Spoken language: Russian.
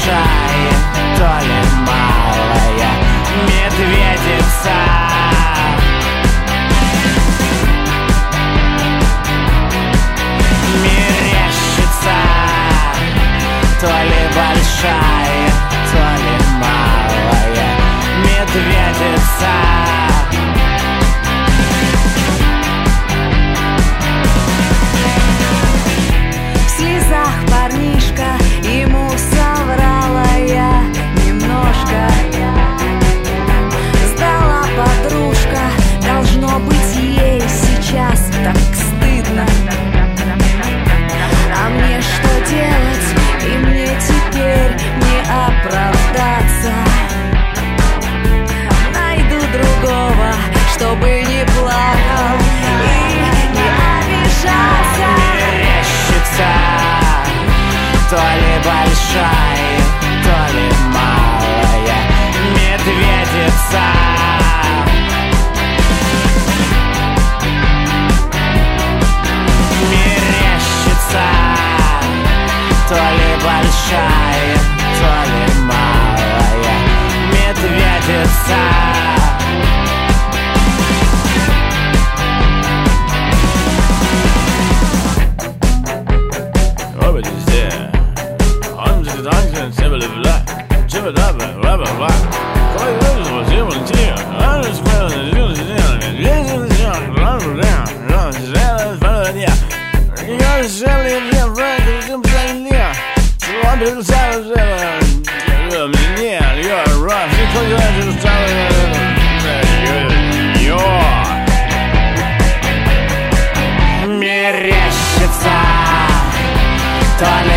большая, то ли малая медведица. Мерещится, то ли большая, то ли малая медведица. В слезах парнишка, ему соврала я немножко. Сдала подружка, должно быть ей сейчас так стыдно. А мне что делать, и мне теперь не оправдаться. Найду другого, чтобы не плакал и не обижался. Мерещится, то ли большая, то ли малая медведица. Мерещится, то ли большая, то ли малая медведица. Мерещится, то ли